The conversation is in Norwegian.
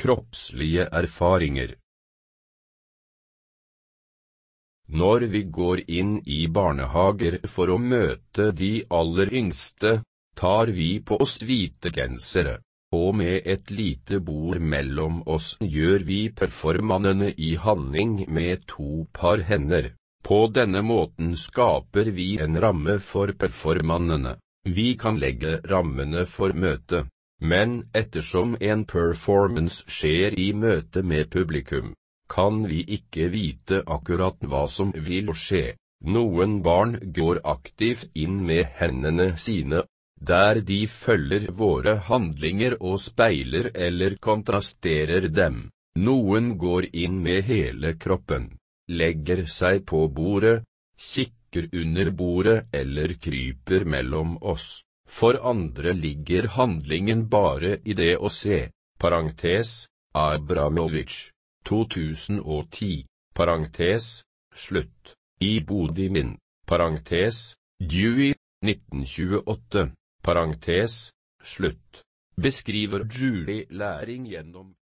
kroppslige erfaringer. Når vi går inn i barnehager for å møte de aller yngste, tar vi på oss hvite gensere, og med et lite bord mellom oss gjør vi performannene i handling med 2 par hender. På denne måten skaper vi en ramme for performannene. Vi kan legge rammene for møtet, men ettersom en performance skjer i møte med publikum, kan vi ikke vite akkurat hva som vil skje. Noen barn går aktivt inn med hendene sine, der de følger våre handlinger og speiler eller kontrasterer dem. Noen går inn med hele kroppen, legger seg på bordet, kikker under bordet eller kryper mellom oss. For andre ligger handlingen bare i det å se. Parentes, Abramovich, 2010, parentes, slutt. I Bodimin, parentes, Dewey, 1928, parentes, slutt. Beskriver Julie læring gjennom